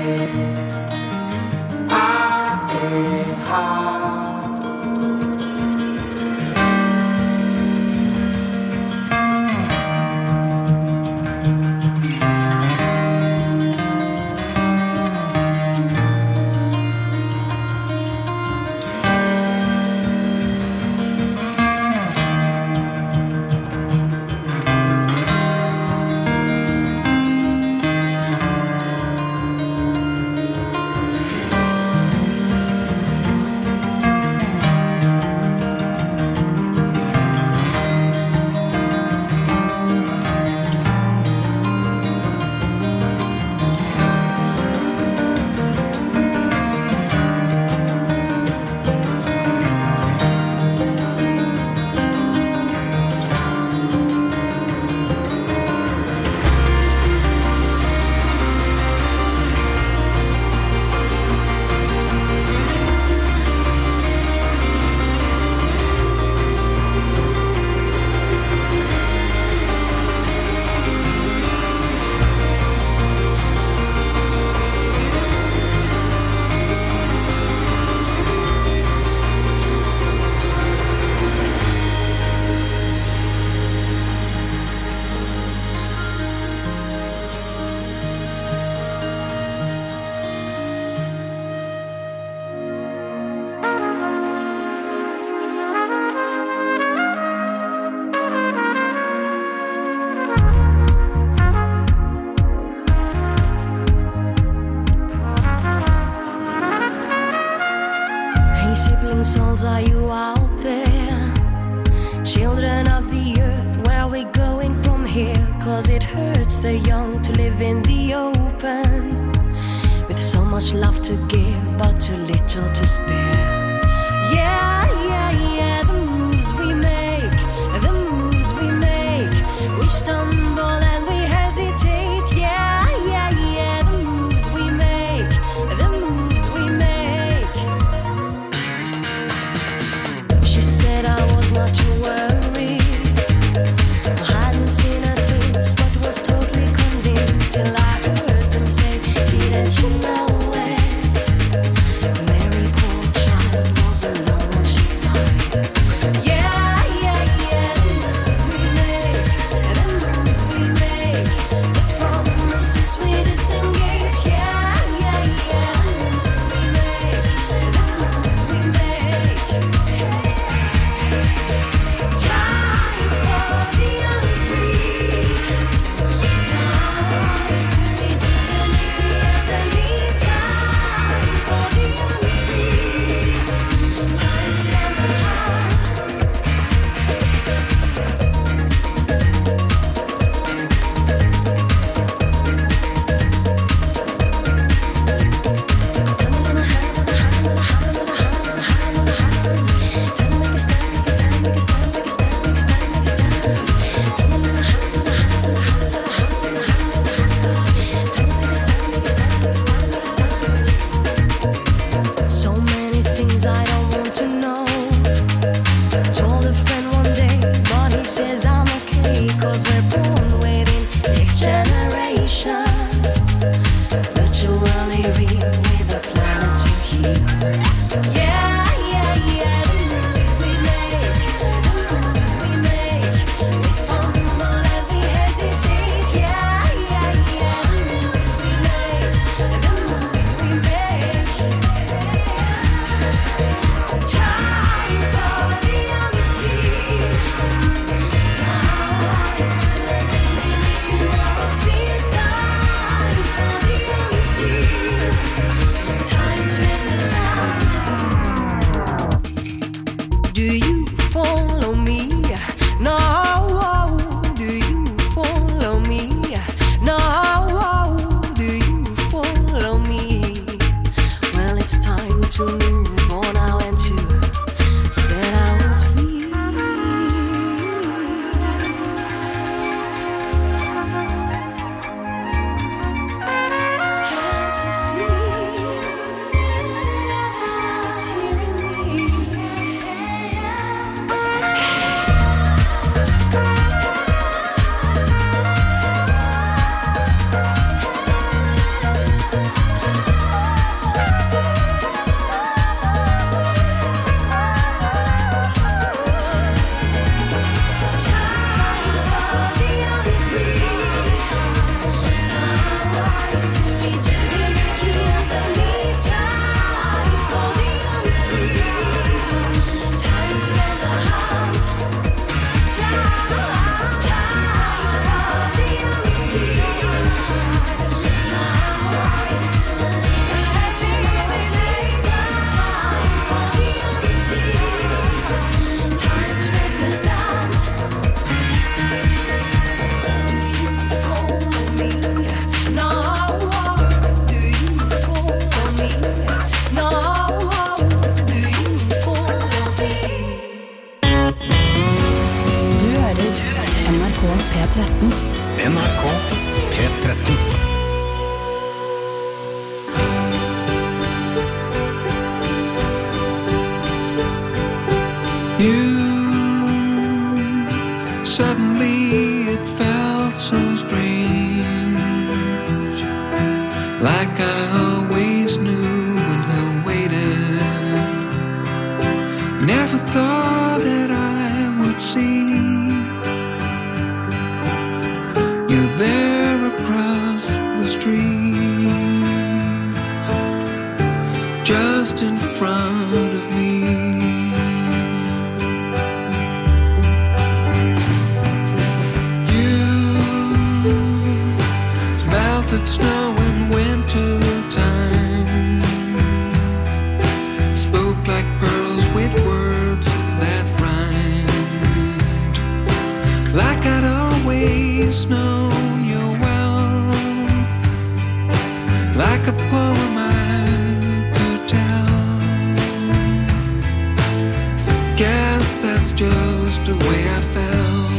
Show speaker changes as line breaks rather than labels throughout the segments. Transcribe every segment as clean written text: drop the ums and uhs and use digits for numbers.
souls, are you out there? Children of the earth, where are we going from here? 'Cause it hurts the young to live in the open, with so much love to give but too little to spare. Yeah, yeah, yeah, the moves we make, the moves we make, we stumble and we hesitate. Yeah, yeah, yeah, the moves we make, the moves we make. She said I was not too worried, I hadn't seen her since, but was totally convinced till I heard them say, didn't you know it? Mary, poor child,
You, suddenly it felt so strange, like I always knew when I waited. Never thought that I would see you there across the street, just in front of me. Melted snow in winter time, spoke like pearls with words that rhymed, like I'd always known you well, like a poem I could tell. Guess that's just the way I felt.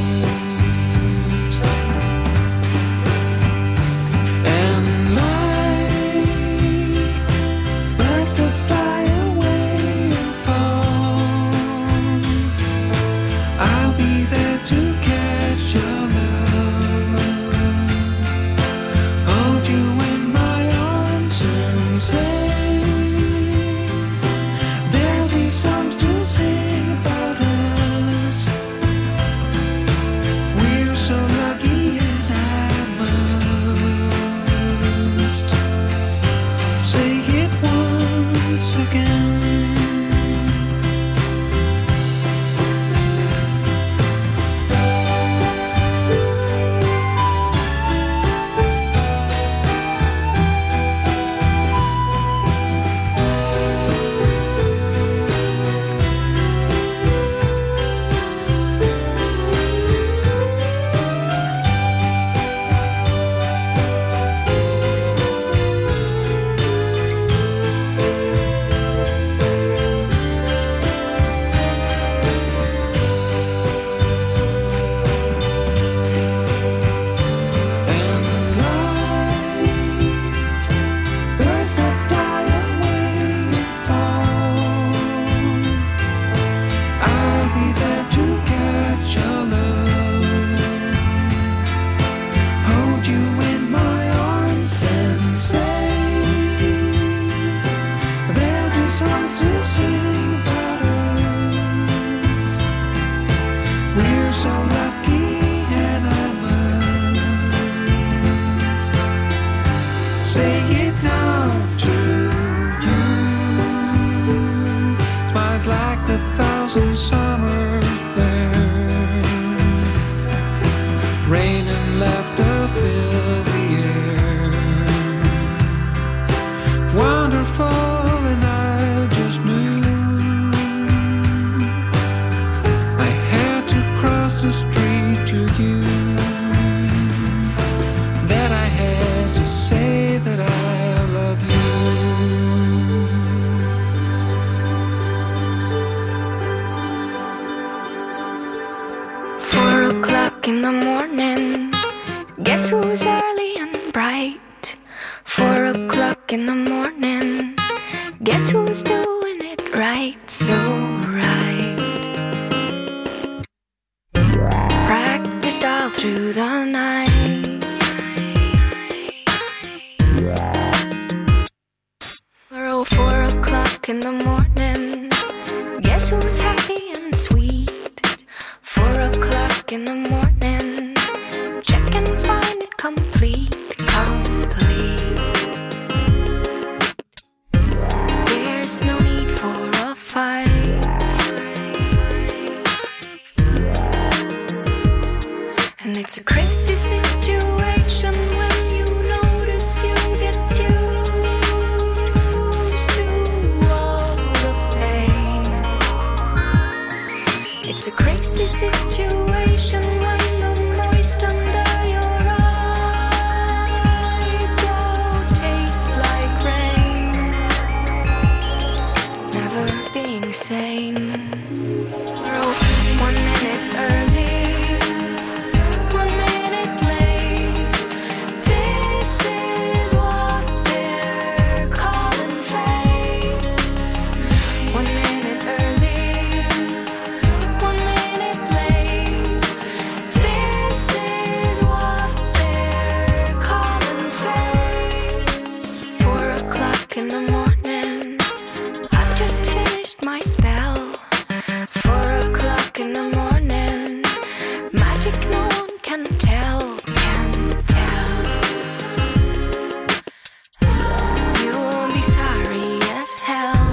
Summers there, rain and laughter fill the air. Wonderful, and I just knew I had to cross the street to you, that I had to say that I love you.
4 o'clock in the morning, guess who's early and bright? 4 o'clock in the morning, guess who's doing it right, so right. Practiced all through the night. Oh, 4 o'clock in the morning, guess who's happy and sweet? 4 o'clock in the morning, check and find it complete, complete. There's no need for a fight, and it's a crazy situation when you notice you get used to all the pain. It's a crazy situation when the moist under your eyebrow tastes like rain. Never being sane. We're all 1 minute early, 1 minute late. This is what they're calling fate. 1 minute early, in the morning, I've just finished my spell. 4 o'clock in the morning, magic no one can tell, You'll be sorry as hell.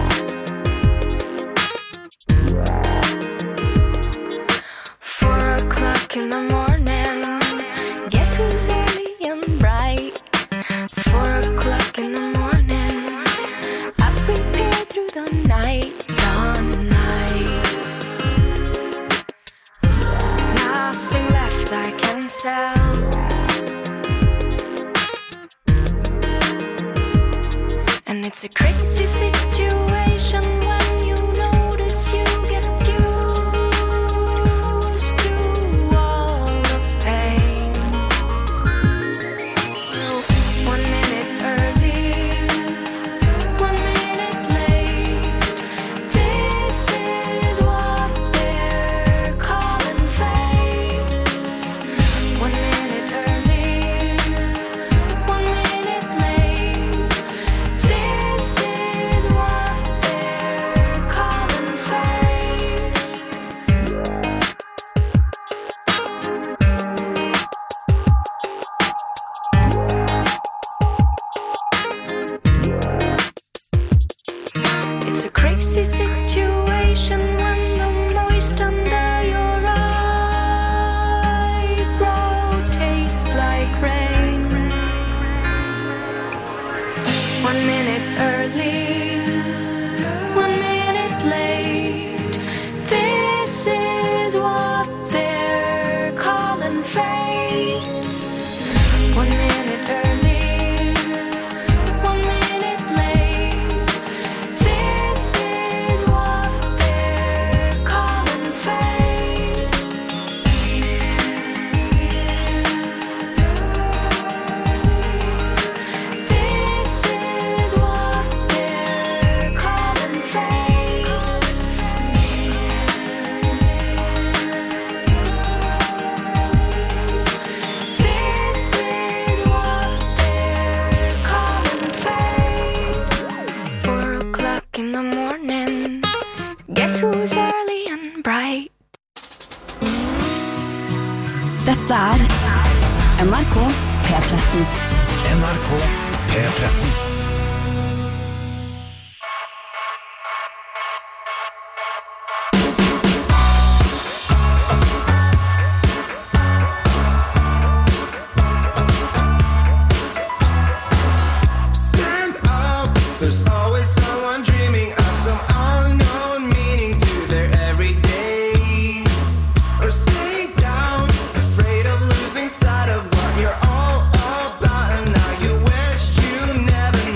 4 o'clock in the morning, guess who's early and bright? 4 o'clock in the morning, I've prepared through the night, Nothing left I can sell. And it's a crazy situation when you notice you get used to all the pain. 1 minute early, 1 minute late. This is what they're calling fate. 1 minute early, 1 minute late. This is what they're calling fate. It's a crazy situation when the moist under your eyebrow tastes like rain. 1 minute early, 1 minute late. This is what they're calling fate. 1 minute early, 1 minute late. This is what they're calling fate. This is what they're calling fate. This is what they're calling fate. 4 o'clock in the morning, guess who's early and bright?
Dette er NRK P13.
NRK P13.
Stand up, there's always someone dreaming of some unknown meaning to their everyday. Or stay down, afraid of losing sight of what you're all about, and now you wish you never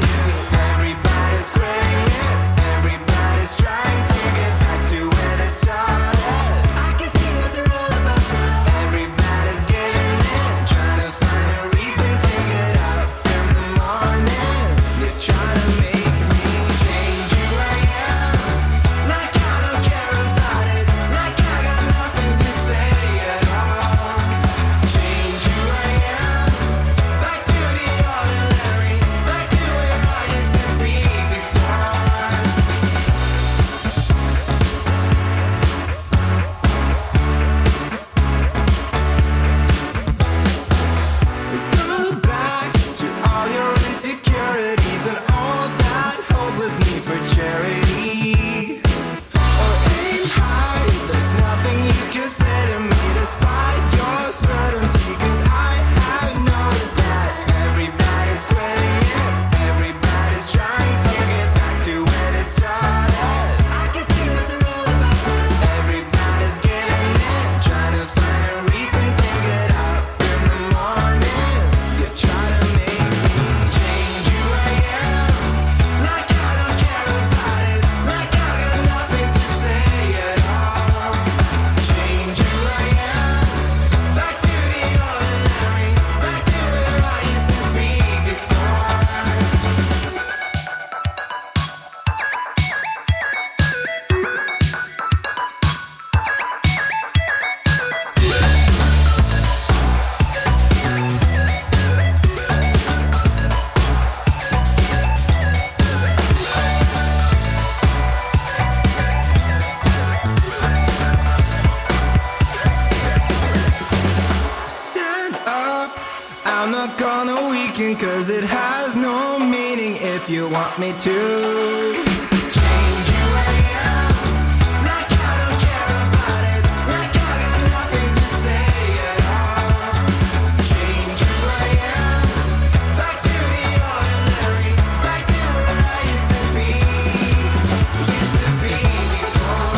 dreaming, 'cause it has no meaning if you want me to change who I am, like I don't care about it, like I got nothing to say at all. Change who I am, back to the ordinary, back to where I used to be before.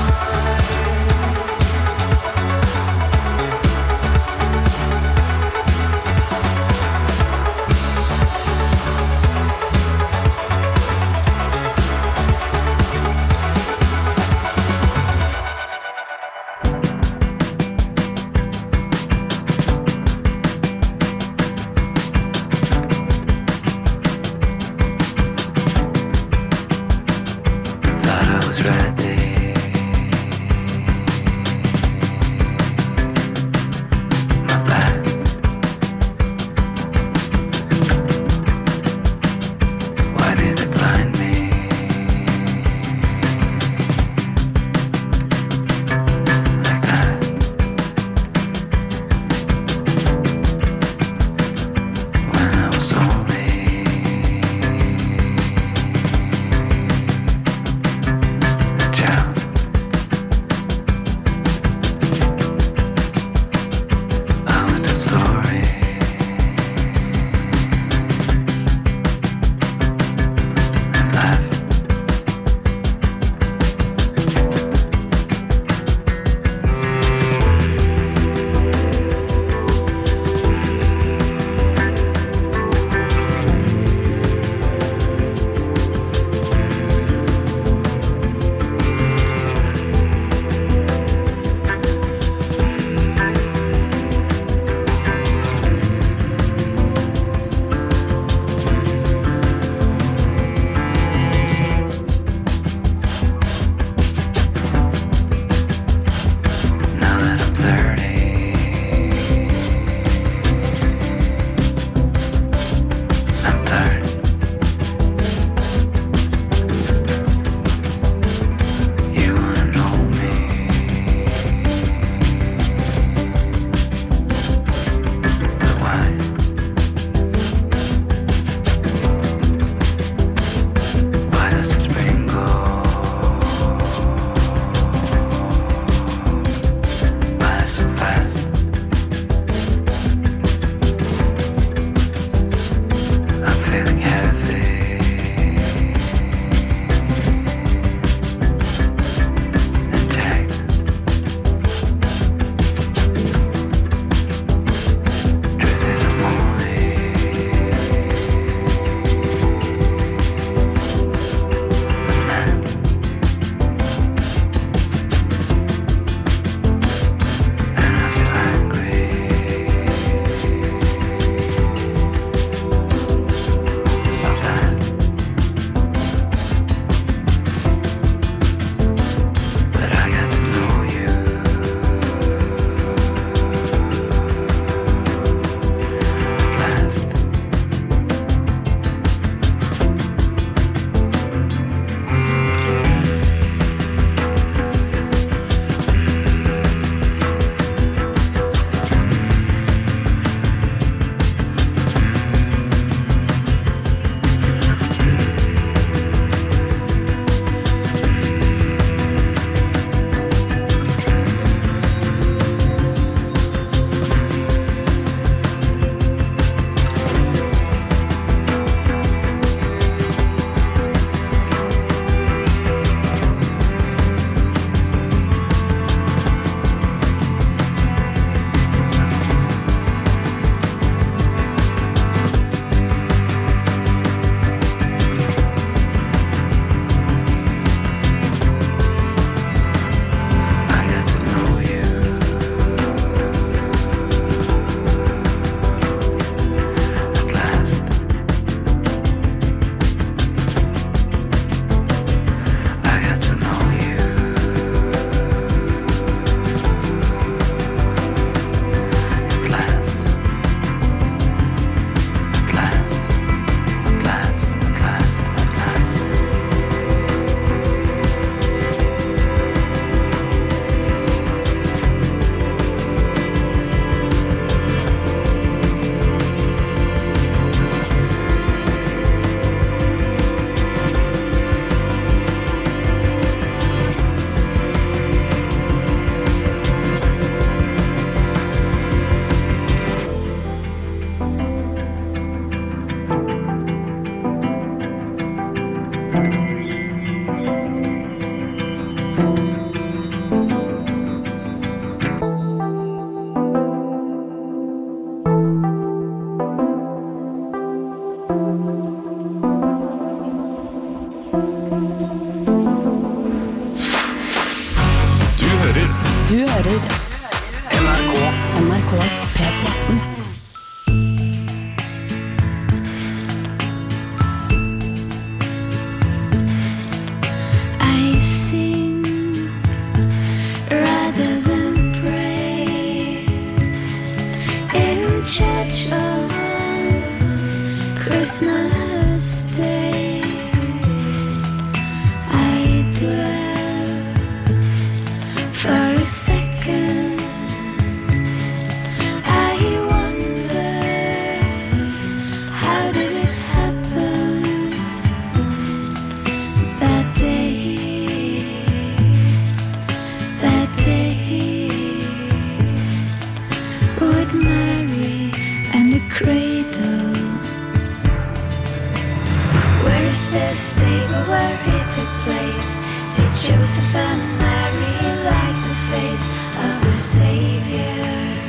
took place. Did Joseph and Mary like the face of the Savior?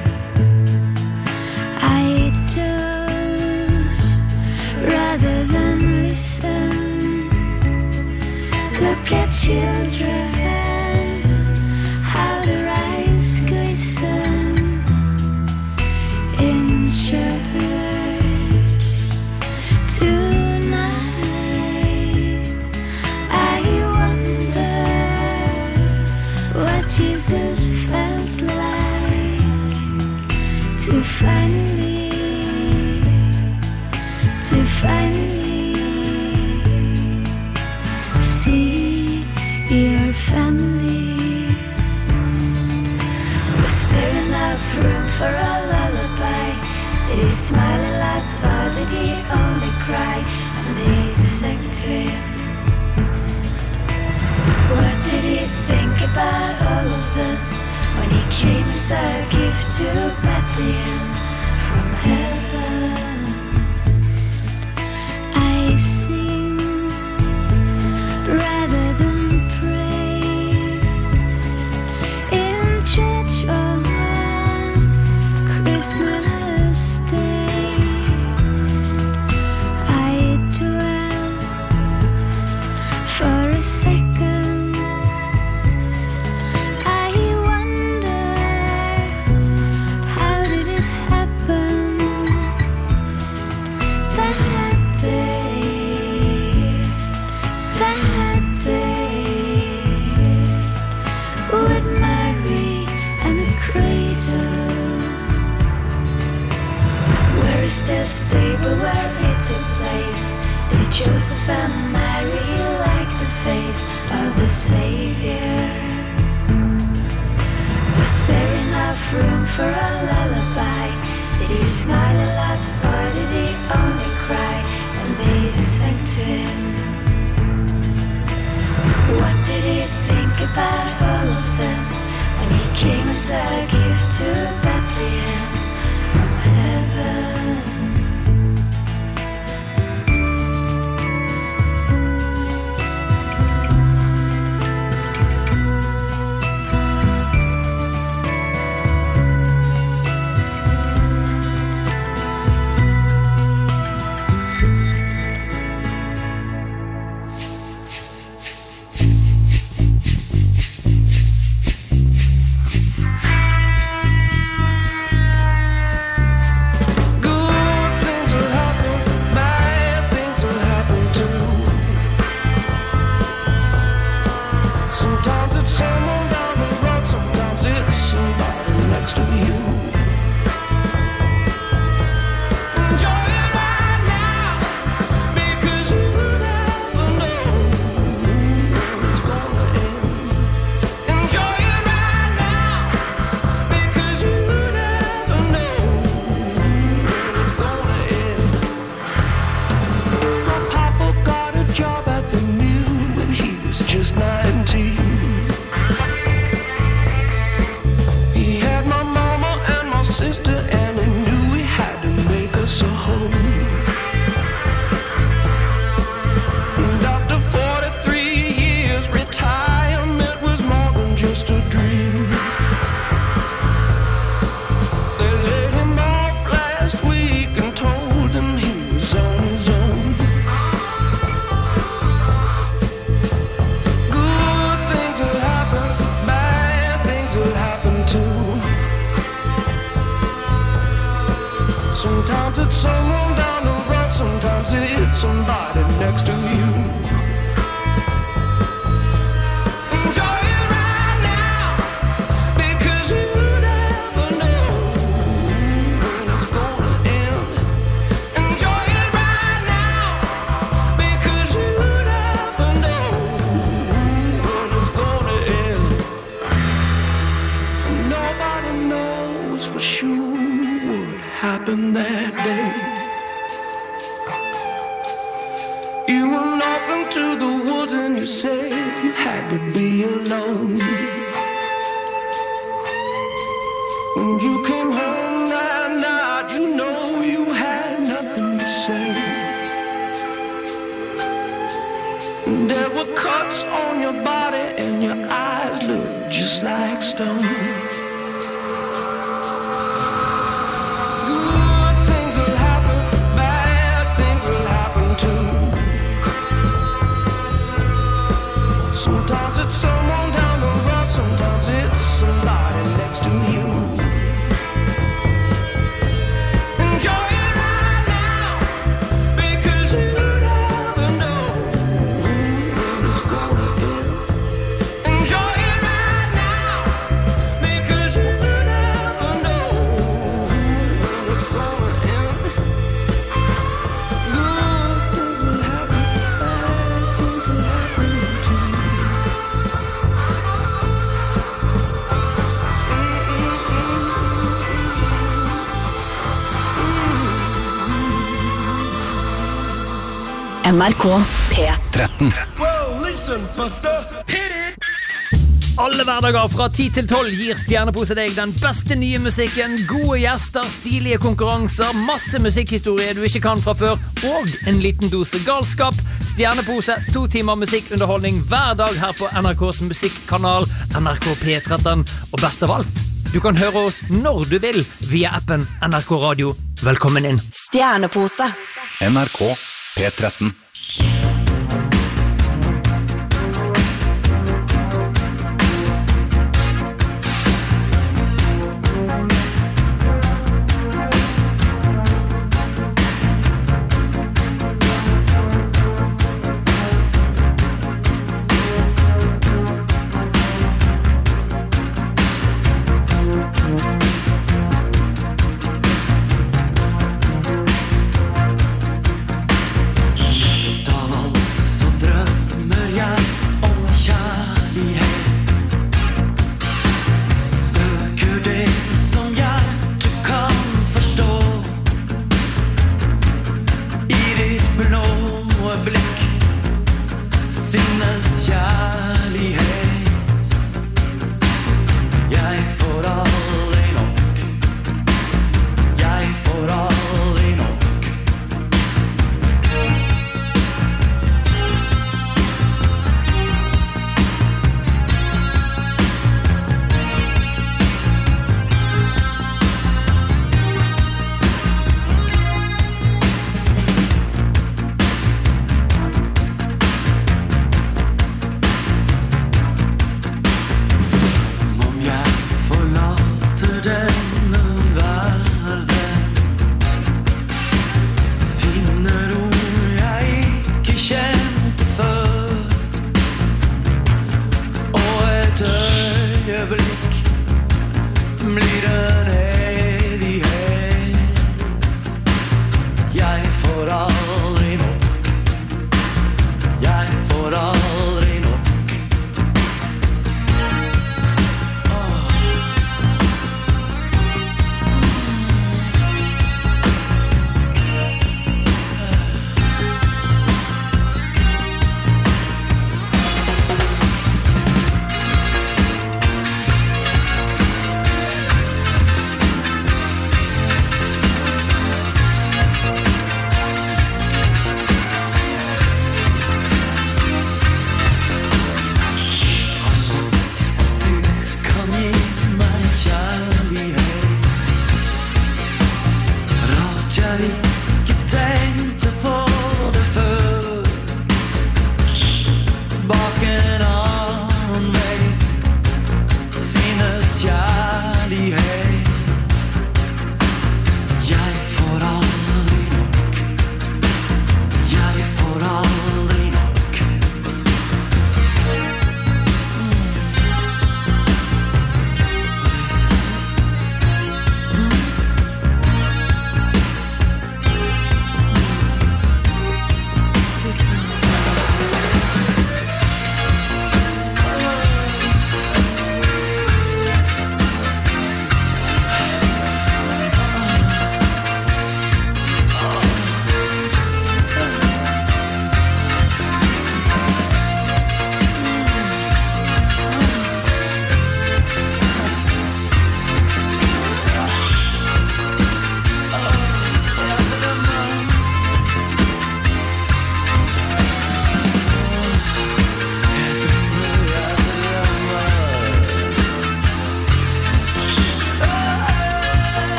I doze rather than listen. Look at children, how their eyes glisten in church tonight. I wonder what Jesus felt like to finally see your family. Was there enough room for a lullaby? Did he smile a lot, or did he only cry when they sang to him? What did he think about all of them when he came as a gift to Bethlehem from heaven? I sing rather than pray in church on Christmas Day. I dwell for a second. I wonder, how did it happen that day? With Mary and the cradle. Where is the stable where it took place? Did Joseph and Mary like the face of the Savior? Was there enough room for a lullaby? Did he smile a lot, or did he only cry when they sang to him? What did he think about all of them when he came as a gift to Bethlehem from heaven?
Sometimes it's someone down the road, sometimes it's somebody next to you. Enjoy it right now, because you never know when it's gonna end. Enjoy it right now, because you never know when it's gonna end. And nobody knows for sure what happened that day. You went off into the woods and you said you had to be alone. When you came home that night, you know you had nothing to say. There were cuts on your body and your eyes looked just like stone. Good things will happen, bad things will happen too. Sometimes it's someone down the road, sometimes it's somebody next to you. Enjoy it right now, because you never know when it's gonna end. Enjoy it right now, because you never know when it's gonna end. Good things will happen, bad things will happen too.
NRK P13.
13.
Whoa, listen, Buster.
Alle hverdager fra 10 til 12 gir Stjernepose deg den beste nye musikken, gode gjester, stilige konkurranser, masse musikkhistorie du ikke kan fra før, og en liten dose galskap. Stjernepose, 2 timer musikkunderholdning hver dag her på NRKs musikkanal, NRK P13. Og best av alt, du kan høre oss når du vil via appen NRK Radio. Velkommen inn.
Stjernepose.
NRK P13.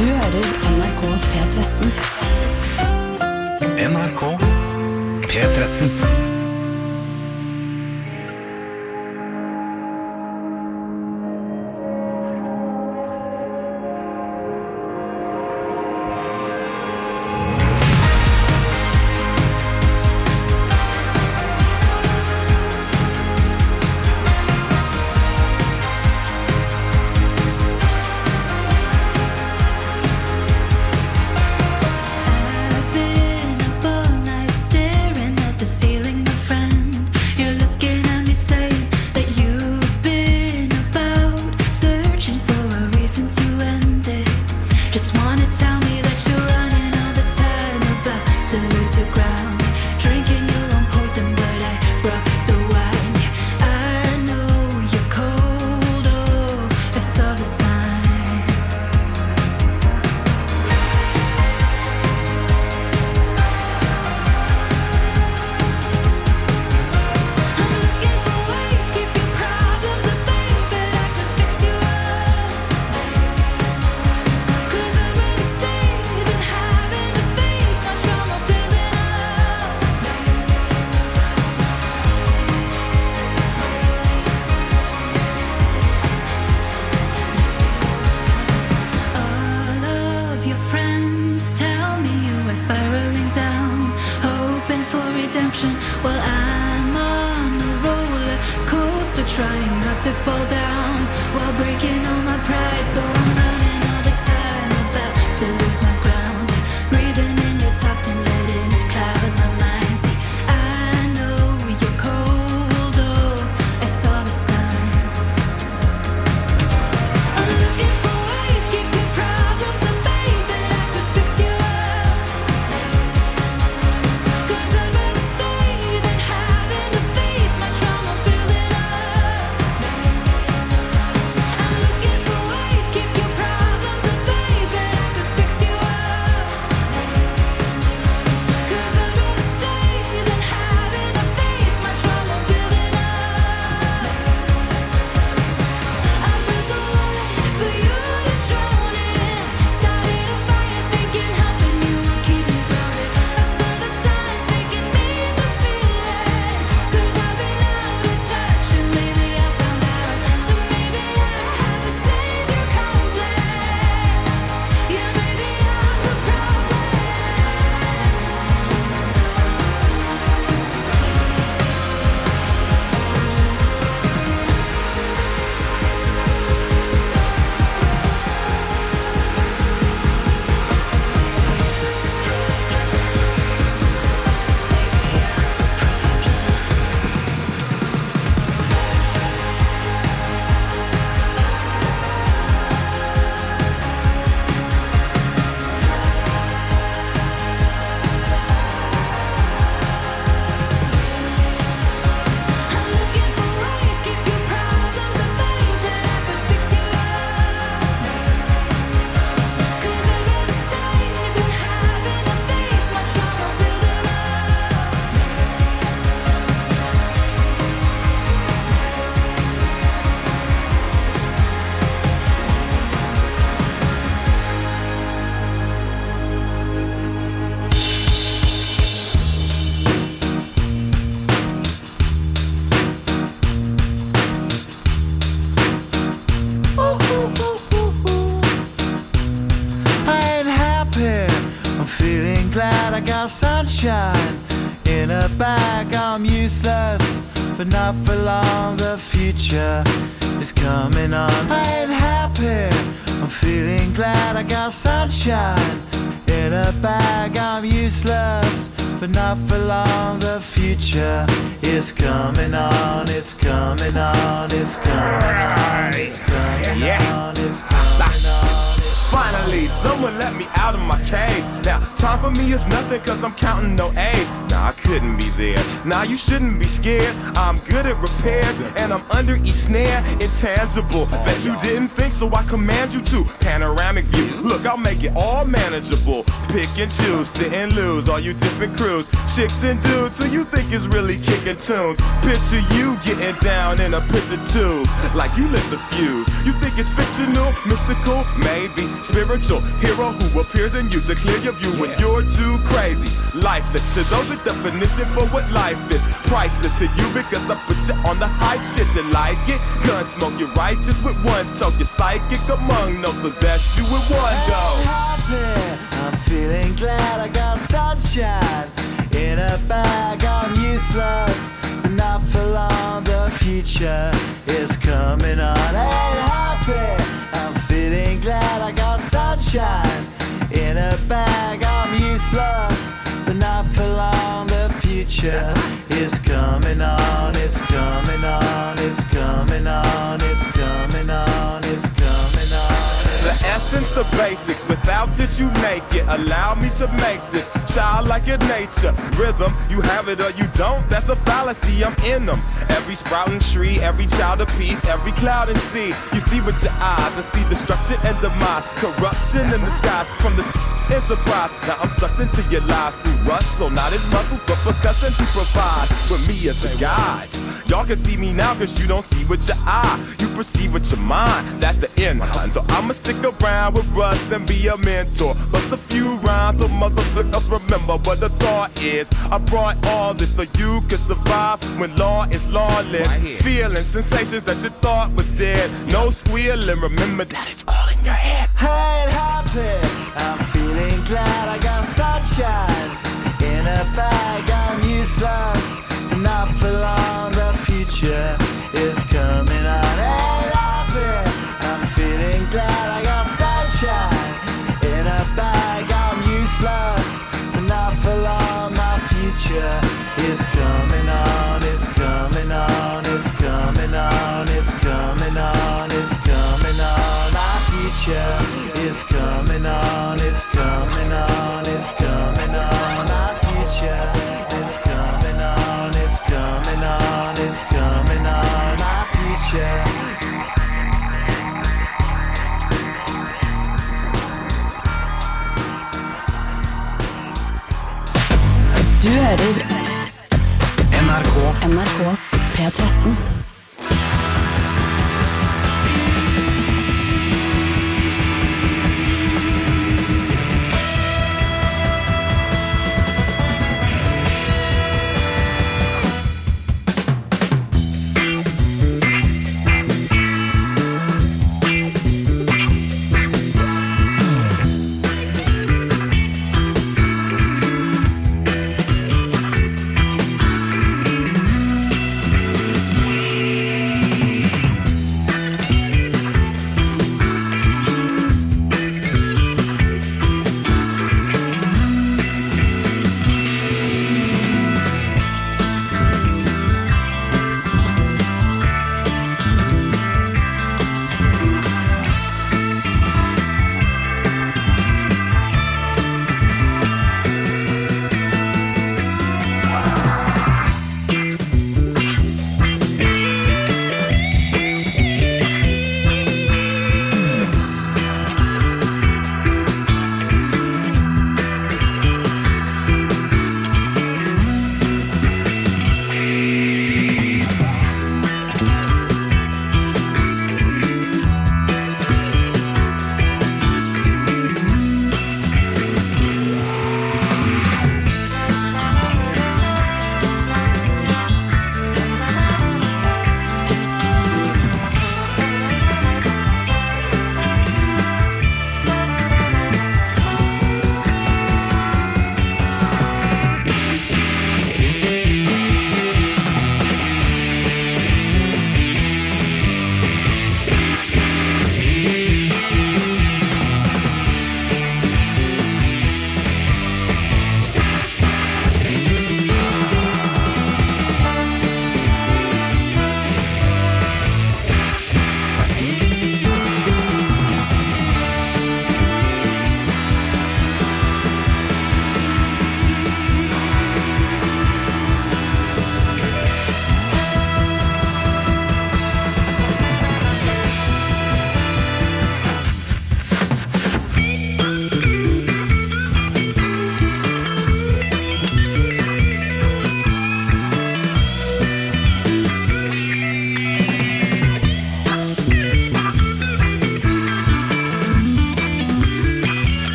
Du hører NRK P13.
NRK P13.
Sunshine in a bag, I'm useless, but not for long. The future is coming on. I ain't happy, I'm feeling glad. I got sunshine in a bag, I'm useless, but not for long. The future is coming on. It's coming on. It's coming on. It's coming on. It's coming on.
Finally, someone let me out of my cage. Now, time for me is nothing cause I'm counting no A's. Nah, I couldn't be there. Nah, you shouldn't be scared. I'm good at repairs, and I'm under each snare, intangible. Bet you didn't think, so I command you to. Panoramic view, look, I'll make it all manageable. Pick and choose, sit and lose, all you different crews. Chicks and dudes who you think is really kicking tunes. Picture you getting down in a picture tube, like you lit the fuse. You think it's fictional, mystical, maybe spiritual. Hero who appears in you to clear your view when you're too crazy. Lifeless to those, the definition for what life is. Priceless to you because I put you on the hype shit. You like it? Gun smoke, you're righteous with one toke. You're psychic among those, possess you with one go.
I'm feeling glad I got sunshine in a bag. I'm useless, but not for long. The future is coming on. Ain't happy. I'm feeling glad I got sunshine in a bag. I'm useless, but not for long. The future is coming on. It's coming on. It's coming on. It's coming on. It's coming on.
The essence, the basics, without it you make it. Allow me to make this childlike in nature. Rhythm, you have it or you don't, that's a fallacy, I'm in them. Every sprouting tree, every child of peace, every cloud and sea. You see with your eyes, I see destruction and demise. Corruption in the skies from this enterprise. Now I'm sucked into your lives through rust, so not as muscles, but percussion to provide with me as a guide. Y'all can see me now cause you don't see with your eye. You perceive with your mind, that's the end. So I'ma stick around with Russ and be a mentor. Bust a few rhymes so motherfuckers remember what the thought is. I brought all this so you can survive when law is lawless. Feeling sensations that you thought was dead. No squealing, remember that it's all in your head.
I ain't happy. I'm feeling glad I got sunshine in a bag. I'm useless, but not for long. The future is coming on. Ain't happy. I'm feeling glad I got sunshine in a bag. I'm useless, but not for long. My future is coming on. It's coming on. It's coming on. It's coming on. It's coming on. My future is coming on. It's coming on. It's coming on. My future is coming on. It's coming on. It's coming on. My future.
Du hører NRK P13.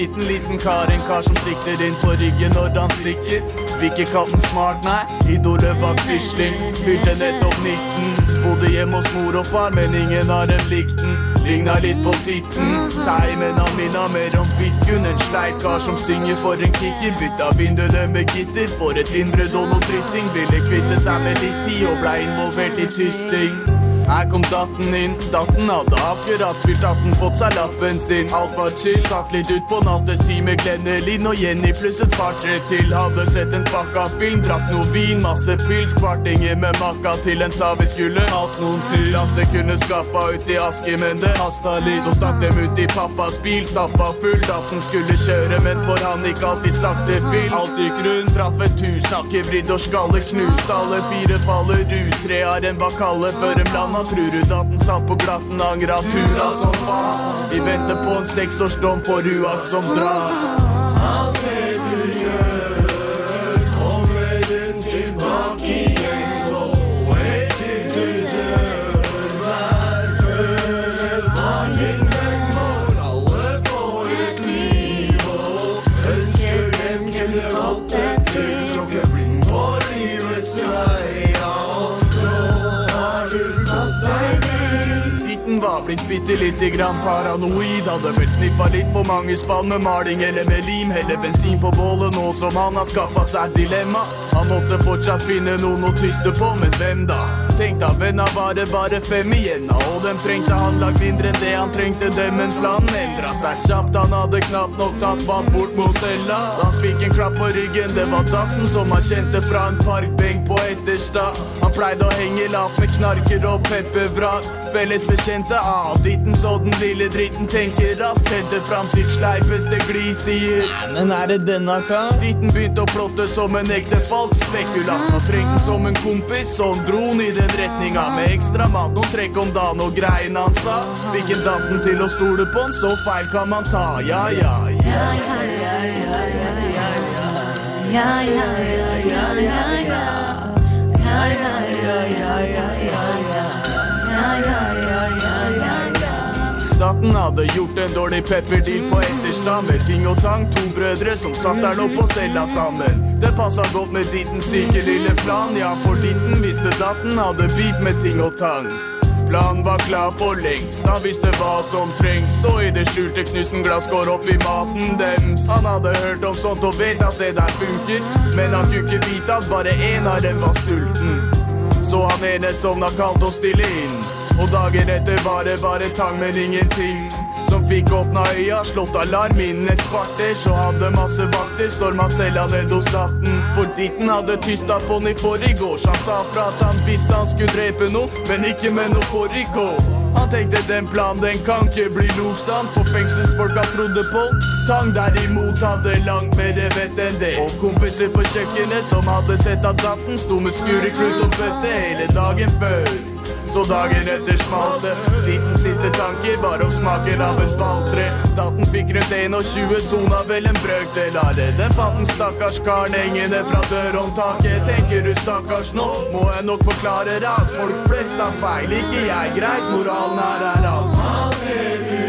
liten kar, en kar som sikter inn på ryggen når han stikker. Vi ikke kalt den smart, nei, idolet var Quisling. Fylte nettopp 19, bodde hjemme hos mor og far, men ingen har en likt den. Ligna litt på titten, timen av minna mer om Vidkun. En sleit kar som synger for en kikker. Bytta vinduene med gitter for et indre don og dritting. Ville kvitte seg med litt tid og ble involvert i tysting. Her kom datten inn, datten hadde akkurat fyrt 18, fått seg lappen sin. Alt var chill, satt litt ut på nattestid med Glenn Elin og Jenny pluss et par-tre til. Hadde sett en pakka film, drakk noe vin, masse pils, kvartinger med makka til en sa vi skulle hatt noen til. Lasse kunne skaffa ut i aske, men det hasta litt. Så stakk dem ut i pappas bil, stappa full, datten skulle kjøre, men for han gikk alltid sakte fil. Alt gikk rundt, traff et hus, snakke vridd og skalle knust. Alle fire faller ut, tre har en bakalle før en landa. Tror du datten satt på glatten, angra tura som faen. Vi venter på en 6-årsdom på ruak som drar. Alt det du gjør, kommer den tilbake igjen. Så helt til du dør, vær følevangen den vår. Alle får et liv og ønsker dem kunne fått det til. Klokke blind på livets vei. Var blitt bitte grann paranoid. Hadde vel sniffa litt på mange spann med maling eller med lim. Heller bensin på bålet nå som han har skaffet seg dilemma. Han måtte fortsatt finne noen å tyste på, men hvem da? Tenk da, venna var det bare 5 igjen, og dem trengte han lagt mindre enn det han trengte dem. Men planen endra seg kjapt, han hadde knapt nok tatt fatt bort mot cella. Han fikk en klapp på ryggen, det var datten som han kjente fra en parkbenk på Etterstad. Han pleide å henge lavt med knarker og peppervrak. Felles bekjente av ditten, så den lille dritten tenker raskt. Hente fram sitt sleipeste glis, sier nei, men det denne kan? Ditten begynte å plotte som en ekte falsk spekulant. Han trengte den som en kompis, så han dro den i den retninga. Med ekstra mat, noen trekk om dagen og greien han sa. Fikk en datten til å stole på den, så feil kan man ta. Ja, ja, ja. Ja, ja, ja, ja, ja, ja. Ja, ja, ja, ja, ja, ja. Ja, ja, ja, ja, ja, ja, ja. Ja, ja, ja, ja, ja, ja. Datten hadde gjort en dårlig pepperdeal på Etterstad med ting og tang, 2 brødre som satt der nå på cella sammen. Det passet godt med ditten syke lille plan, ja, for ditten visste datten hadde beef med ting og tang. Planen var klar for lengst, han visste hva som trengs, så i det skjulte knusten glasskår opp i maten dems. Han hadde hørt om sånt og vet at det der funker, men han kunne ikke vite at bare en av dem var sulten. Så han ene sovna kaldt og stille inn, og dagen etter var det bare tang, men ingenting. Som fikk åpna øya, slått alarm innen et kvarter, så hadde masse vakter stormet cella ned hos datten. For ditten hadde tystet på den i forrige, så han sa fra at han visste han skulle drepe noe, men ikke med noe forrige. Han tenkte den planen, den kan ikke bli loksan, for fengselsfolka trodde på. Tang derimot hadde langt mer vett enn det, og kompiser på kjøkkenet som hadde sett at datten sto med skureklut og bøtte hele dagen før. Så dagen etter smalt det. Dittens siste tanke var om smaken av en balltre. Datten fikk rundt 21, sona vel en brøkdel av det. Den fant den stakkars karen hengende fra dørhåndtaket. Tenker du stakkars nå, må jeg nok forklare at folk flest har feil. Ikke jeg greit, moralen her alt. Alt det du